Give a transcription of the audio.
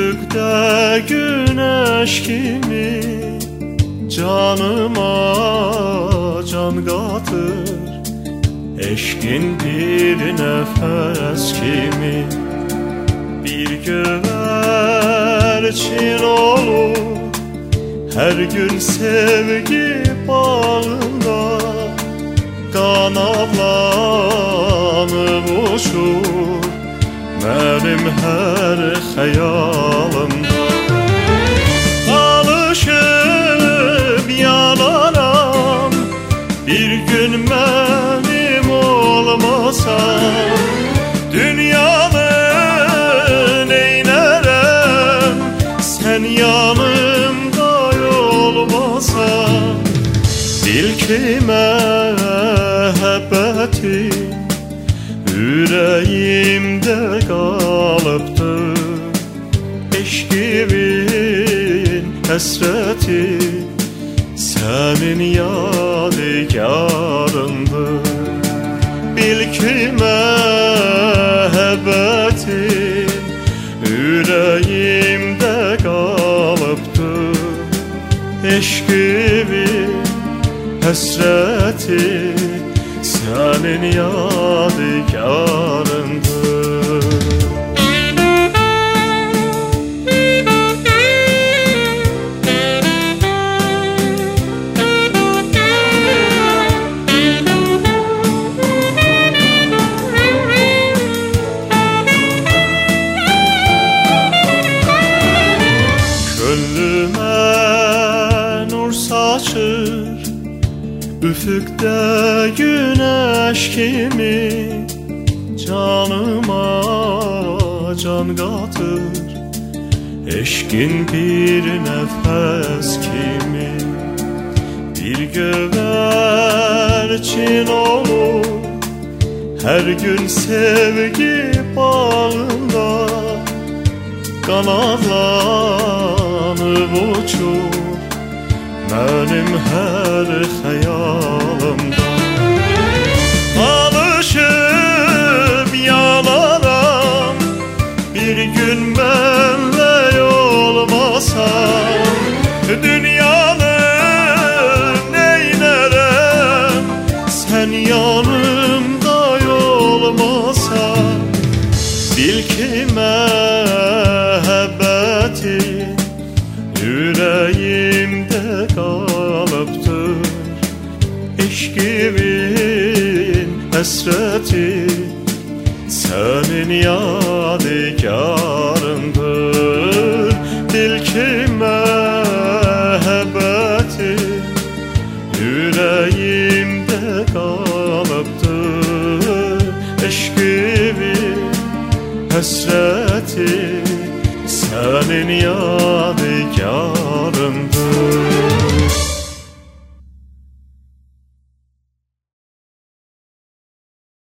Üfüqdə güneş kimi canıma can qatır. Eşqin bir nəfəs kimi bir gövərçin olur. Hər gün sevgi bağında qanadlanıb uçur mənim hər xəyalımda. Alışıb yanaram bir gün mənim olmasan. Dünyanı neynərəm sən yanımda olmasan. Bil ki məhəbbətin ürəyimdə qalıbdır. Eşqimin həsrəti sənin yadigarındır. Bil ki məhəbbətin ürəyimdə qalıbdır. Eşqimin həsrəti sənin yadigarındır. Könlümə nur saçır üfüqdə güneş kimi canıma can qatır. Eşqin bir nəfəs kimi bir gövərçin olur. Hər gün sevgi bağında qanadlanıb uçur mənim hər xəyalımda. Alışıb yanaram bir gün mənlə olmasan. Dünyanı neynərəm sən yanımda olmasan. Bil ki məhəbbətin ürəyimdə qalıbdır. Eşqimin həsrəti sənin yadigarındır. Bil ki məhəbbətin ürəyimdə qalıbdır. Eşqimin həsrəti sənin yadigarındır.